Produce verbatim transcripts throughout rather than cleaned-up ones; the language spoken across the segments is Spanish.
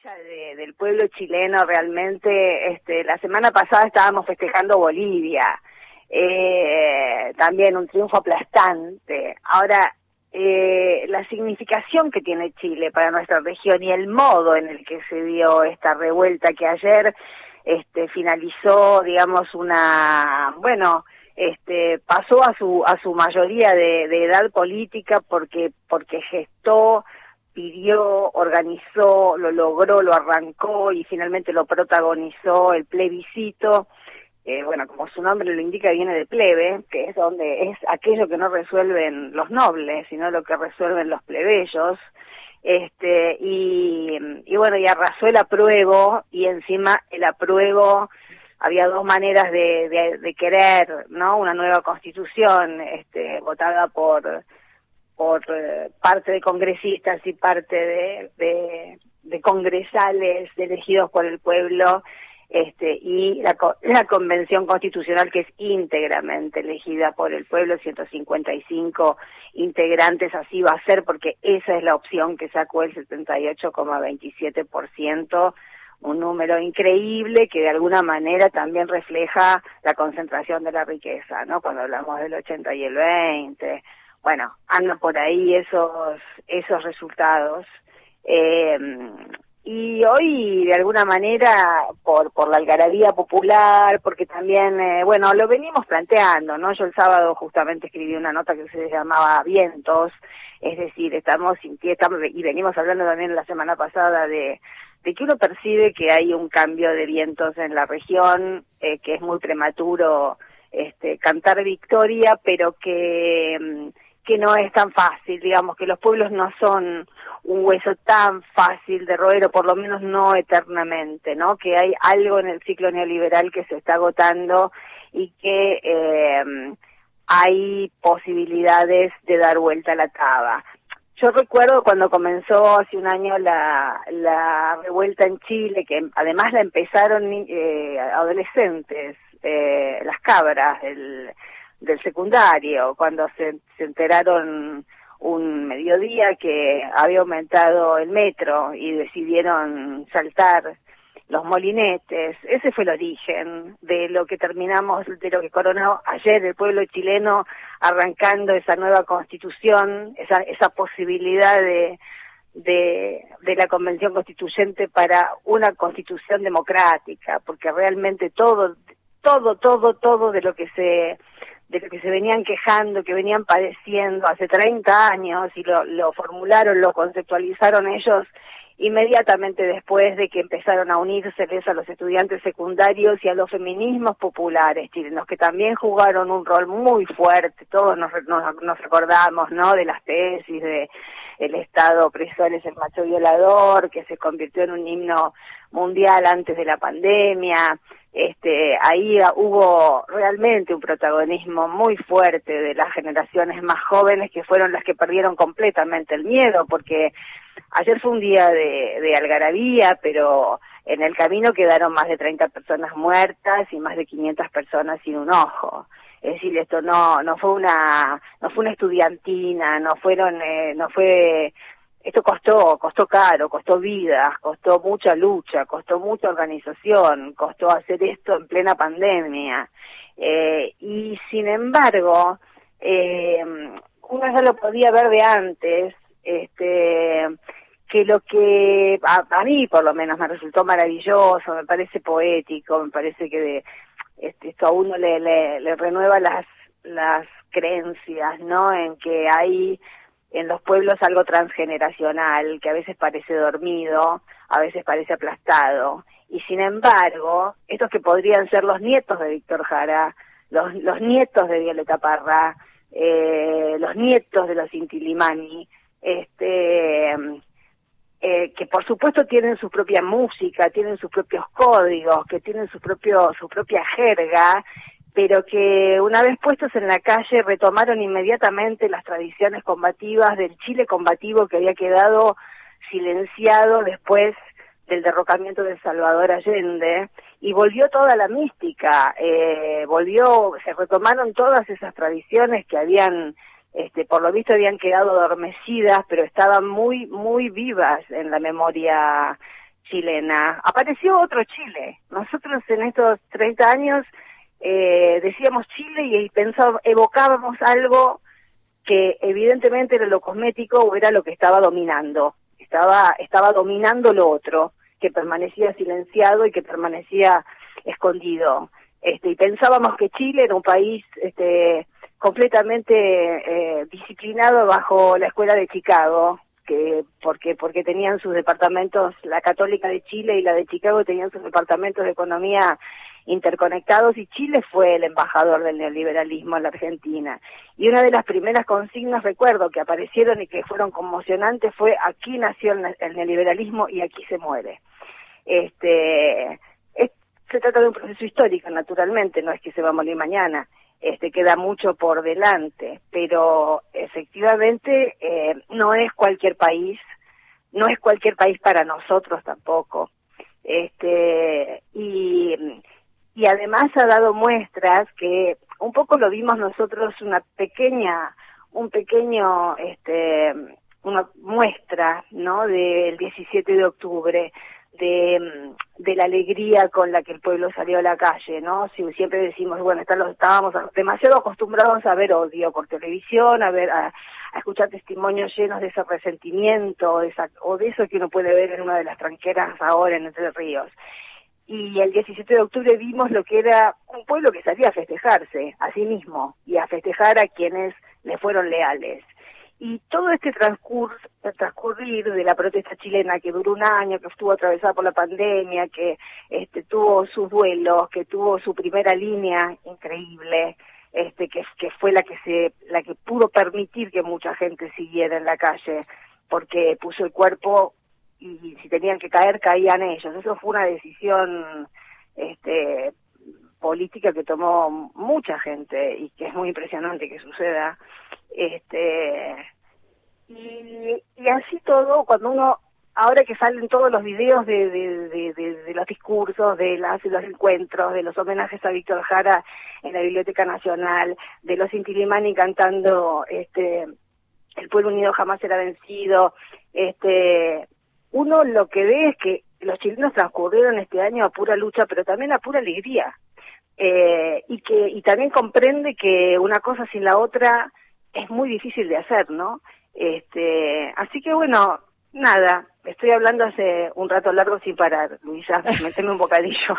fecha de, del pueblo chileno realmente. Este, la semana pasada estábamos festejando Bolivia, eh, también un triunfo aplastante. Ahora, eh, la significación que tiene Chile para nuestra región y el modo en el que se dio esta revuelta que ayer este, finalizó, digamos, una, bueno, este, pasó a su a su mayoría de, de edad política porque porque gestó, pidió, organizó, lo logró, lo arrancó y finalmente lo protagonizó el plebiscito. Eh, bueno, como su nombre lo indica, viene de plebe, que es donde es aquello que no resuelven los nobles, sino lo que resuelven los plebeyos. Este, y, y bueno, y arrasó el apruebo, y encima el apruebo, había dos maneras de, de, de querer, ¿no? Una nueva constitución, este, votada por por eh, parte de congresistas y parte de, de, de congresales elegidos por el pueblo, este, y la, la convención constitucional, que es íntegramente elegida por el pueblo, ciento cincuenta y cinco integrantes, así va a ser, porque esa es la opción que sacó el setenta y ocho coma veintisiete por ciento, un número increíble que de alguna manera también refleja la concentración de la riqueza, ¿no? Cuando hablamos del ochenta y el veinte, bueno, andan por ahí esos esos resultados. Eh, y hoy, de alguna manera, por por la algarabía popular, porque también, eh, bueno, lo venimos planteando, ¿no? Yo el sábado justamente escribí una nota que se llamaba Vientos, es decir, estamos sintiendo, y venimos hablando también la semana pasada de, de que uno percibe que hay un cambio de vientos en la región, eh, que es muy prematuro este, cantar victoria, pero que... que no es tan fácil, digamos, que los pueblos no son un hueso tan fácil de roer, o por lo menos no eternamente, ¿no? Que hay algo en el ciclo neoliberal que se está agotando y que eh, hay posibilidades de dar vuelta a la taba. Yo recuerdo cuando comenzó hace un año la, la revuelta en Chile, que además la empezaron eh, adolescentes, eh, las cabras, el del secundario, cuando se, se enteraron un mediodía que había aumentado el metro y decidieron saltar los molinetes. Ese fue el origen de lo que terminamos, de lo que coronó ayer el pueblo chileno, arrancando esa nueva constitución, esa, esa posibilidad de, de, de la convención constituyente para una constitución democrática, porque realmente todo, todo, todo, todo de lo que se de lo que se venían quejando, que venían padeciendo hace treinta años, y lo, lo formularon, lo conceptualizaron ellos inmediatamente después de que empezaron a unírseles a los estudiantes secundarios y a los feminismos populares chilenos, que también jugaron un rol muy fuerte. Todos nos, nos, nos recordamos, ¿no?, de las tesis de el Estado opresor es el macho violador, que se convirtió en un himno mundial antes de la pandemia. Este, ahí hubo realmente un protagonismo muy fuerte de las generaciones más jóvenes, que fueron las que perdieron completamente el miedo, porque ayer fue un día de, de algarabía, pero en el camino quedaron más de treinta personas muertas y más de quinientas personas sin un ojo. Es decir, esto no no fue una no fue una estudiantina, no fueron eh, no fue esto costó, costó caro, costó vidas, costó mucha lucha, costó mucha organización, costó hacer esto en plena pandemia. Eh, y sin embargo, eh, uno ya lo podía ver de antes, este, que lo que a, a mí por lo menos me resultó maravilloso, me parece poético, me parece que de, este, esto a uno le, le, le renueva las, las creencias, ¿no?, en que hay en los pueblos algo transgeneracional, que a veces parece dormido, a veces parece aplastado, y sin embargo, estos que podrían ser los nietos de Víctor Jara, los, los nietos de Violeta Parra, eh, los nietos de los Inti Illimani, este, eh, que por supuesto tienen su propia música, tienen sus propios códigos, que tienen su propio su propia jerga, pero que una vez puestos en la calle retomaron inmediatamente las tradiciones combativas del Chile combativo que había quedado silenciado después del derrocamiento de Salvador Allende, y volvió toda la mística, eh, volvió, se retomaron todas esas tradiciones que habían, este, por lo visto habían quedado adormecidas, pero estaban muy, muy vivas en la memoria chilena, apareció otro Chile. Nosotros en estos treinta años eh, decíamos Chile y pensábamos, evocábamos algo que evidentemente era lo cosmético o era lo que estaba dominando. Estaba, estaba dominando lo otro, que permanecía silenciado y que permanecía escondido. Este, y pensábamos que Chile era un país este, completamente eh, disciplinado bajo la escuela de Chicago, que porque porque tenían sus departamentos, la Católica de Chile y la de Chicago tenían sus departamentos de economía interconectados, y Chile fue el embajador del neoliberalismo en la Argentina. Y una de las primeras consignas, recuerdo, que aparecieron y que fueron conmocionantes fue: aquí nació el, el neoliberalismo y aquí se muere. Este, es, se trata de un proceso histórico, naturalmente, no es que se va a morir mañana, este, queda mucho por delante, pero efectivamente eh, no es cualquier país, no es cualquier país para nosotros tampoco. Este, y... Y además ha dado muestras que un poco lo vimos nosotros, una pequeña, un pequeño, este, una muestra, ¿no? Del diecisiete de octubre, de, de la alegría con la que el pueblo salió a la calle, ¿no? Si siempre decimos, bueno, estábamos demasiado acostumbrados a ver odio por televisión, a ver, a, a escuchar testimonios llenos de ese resentimiento, de esa, o de eso que uno puede ver en una de las tranqueras ahora en Entre Ríos. Y el diecisiete de octubre vimos lo que era un pueblo que salía a festejarse a sí mismo y a festejar a quienes le fueron leales. Y todo este transcurso, el transcurrir de la protesta chilena, que duró un año, que estuvo atravesada por la pandemia, que este, tuvo sus duelos, que tuvo su primera línea increíble, este, que, que fue la que se, la que pudo permitir que mucha gente siguiera en la calle, porque puso el cuerpo, y si tenían que caer, caían ellos. Eso fue una decisión este, política que tomó mucha gente y que es muy impresionante que suceda. Este, y, y así todo, cuando uno, ahora que salen todos los videos de, de, de, de, de los discursos, de las, los encuentros, de los homenajes a Víctor Jara en la Biblioteca Nacional, de los Inti Illimani cantando este, El pueblo unido jamás será vencido, este... uno lo que ve es que los chilenos transcurrieron este año a pura lucha, pero también a pura alegría, eh, y que y también comprende que una cosa sin la otra es muy difícil de hacer, ¿no? Este, así que bueno, nada, estoy hablando hace un rato largo sin parar, Luisa, meteme un bocadillo.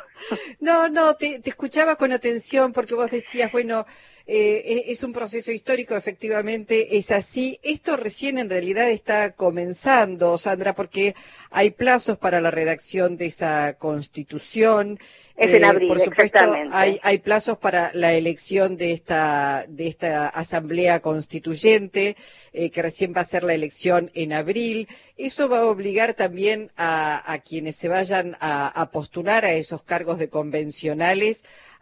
No, no, te, te escuchaba con atención porque vos decías, bueno, eh, es un proceso histórico, efectivamente es así. Esto recién en realidad está comenzando, Sandra, porque hay plazos para la redacción de esa Constitución. Es en abril, eh, por supuesto, exactamente. Hay, hay plazos para la elección de esta, de esta Asamblea Constituyente, eh, que recién va a ser la elección en abril. Eso va a obligar también a, a quienes se vayan a, a postular a esos cargos de convencionales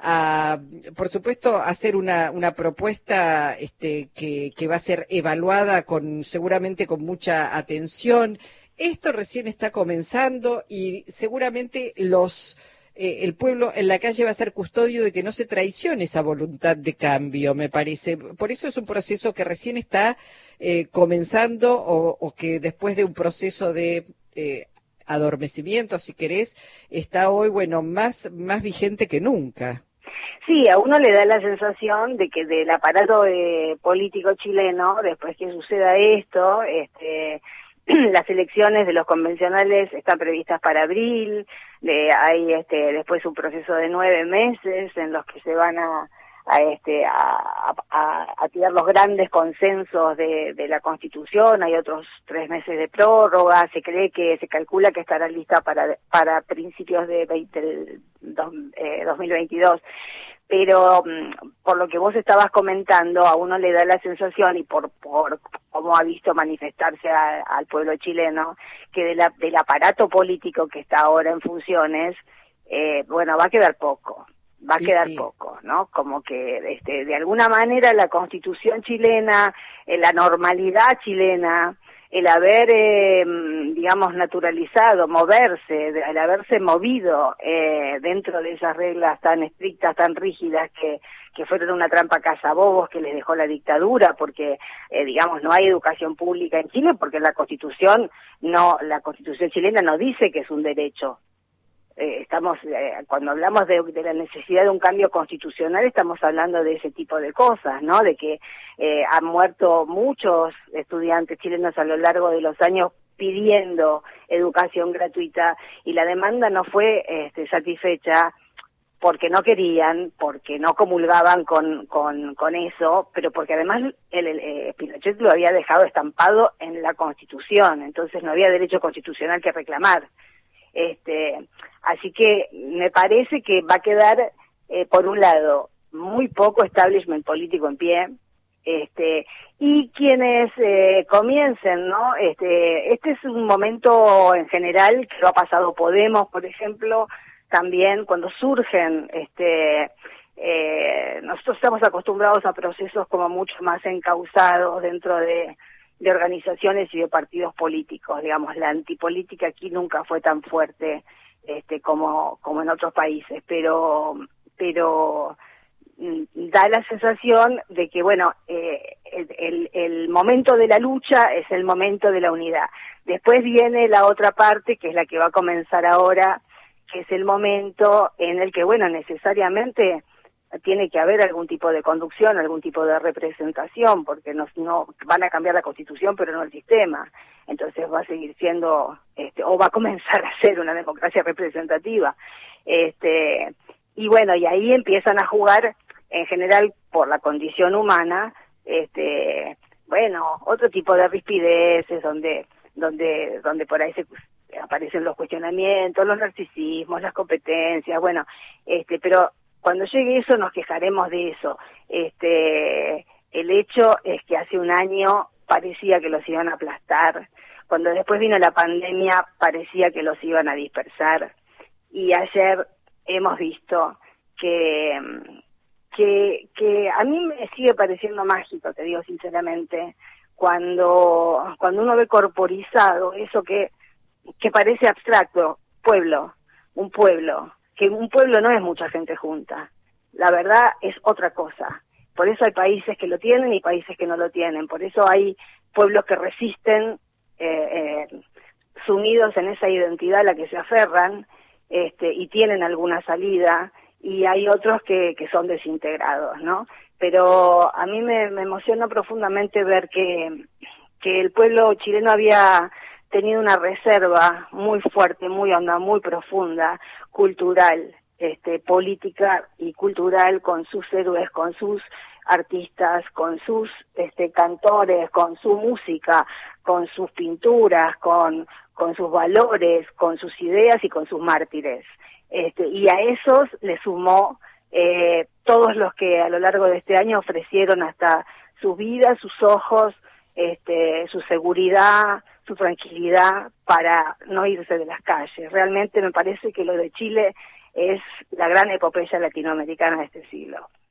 a, por supuesto, hacer una, una propuesta este, que, que va a ser evaluada con, seguramente con mucha atención. Esto recién está comenzando y seguramente los Eh, el pueblo en la calle va a ser custodio de que no se traicione esa voluntad de cambio, me parece. Por eso es un proceso que recién está eh, comenzando o, o que después de un proceso de eh, adormecimiento, si querés, está hoy, bueno, más, más vigente que nunca. Sí, a uno le da la sensación de que del aparato eh, político chileno, después que suceda esto, este las elecciones de los convencionales están previstas para abril, de, hay este después un proceso de nueve meses en los que se van a a este a, a, a tirar los grandes consensos de, de la Constitución. Hay otros tres meses de prórroga, se cree que se calcula que estará lista para para principios de veinte, dos, eh, dos mil veintidós. Pero por lo que vos estabas comentando, a uno le da la sensación, y por por cómo ha visto manifestarse a, al pueblo chileno, que de la, del aparato político que está ahora en funciones, eh, bueno, va a quedar poco, va a y quedar sí. poco, ¿no? Como que este, de alguna manera la Constitución chilena, eh, la normalidad chilena, el haber, eh, digamos, naturalizado, moverse, el haberse movido eh, dentro de esas reglas tan estrictas, tan rígidas que, que fueron una trampa cazabobos que les dejó la dictadura, porque, eh, digamos, no hay educación pública en Chile, porque la Constitución no, la Constitución chilena no dice que es un derecho. Eh, estamos, eh, cuando hablamos de, de la necesidad de un cambio constitucional, estamos hablando de ese tipo de cosas, ¿no? De que eh, han muerto muchos estudiantes chilenos a lo largo de los años pidiendo educación gratuita, y la demanda no fue este, satisfecha porque no querían, porque no comulgaban con, con, con eso, pero porque además el, el, eh, Pinochet lo había dejado estampado en la Constitución, entonces no había derecho constitucional que reclamar. Este, así que me parece que va a quedar, eh, por un lado, muy poco establishment político en pie, este, y quienes eh, comiencen, ¿no? Este, este es un momento en general que lo ha pasado Podemos, por ejemplo, también cuando surgen, este, eh, nosotros estamos acostumbrados a procesos como mucho más encausados dentro de de organizaciones y de partidos políticos, digamos, la antipolítica aquí nunca fue tan fuerte este como como en otros países, pero pero da la sensación de que, bueno, eh, el, el, el momento de la lucha es el momento de la unidad. Después viene la otra parte, que es la que va a comenzar ahora, que es el momento en el que, bueno, necesariamente tiene que haber algún tipo de conducción, algún tipo de representación, porque no, no van a cambiar la Constitución, pero no el sistema. Entonces va a seguir siendo, este, o va a comenzar a ser una democracia representativa. Este, y bueno, y ahí empiezan a jugar, en general, por la condición humana, este, bueno, otro tipo de rispideces, donde, donde, donde por ahí se aparecen los cuestionamientos, los narcisismos, las competencias, bueno, este, pero cuando llegue eso nos quejaremos de eso. Este, el hecho es que hace un año parecía que los iban a aplastar, cuando después vino la pandemia parecía que los iban a dispersar, y ayer hemos visto que, que, que a mí me sigue pareciendo mágico, te digo sinceramente, cuando, cuando uno ve corporizado eso que, que parece abstracto, pueblo, un pueblo, que un pueblo no es mucha gente junta, la verdad es otra cosa. Por eso hay países que lo tienen y países que no lo tienen, por eso hay pueblos que resisten, eh, eh, sumidos en esa identidad a la que se aferran, este, y tienen alguna salida, y hay otros que, que son desintegrados, ¿no? Pero a mí me, me emociona profundamente ver que, que el pueblo chileno había tenido una reserva muy fuerte, muy honda, muy profunda, cultural, este, política y cultural, con sus héroes, con sus artistas, con sus este, cantores, con su música, con sus pinturas, con, con sus valores, con sus ideas y con sus mártires. Este, y a esos le sumó eh, todos los que a lo largo de este año ofrecieron hasta sus vidas, sus ojos, este, su seguridad, su tranquilidad para no irse de las calles. Realmente me parece que lo de Chile es la gran epopeya latinoamericana de este siglo.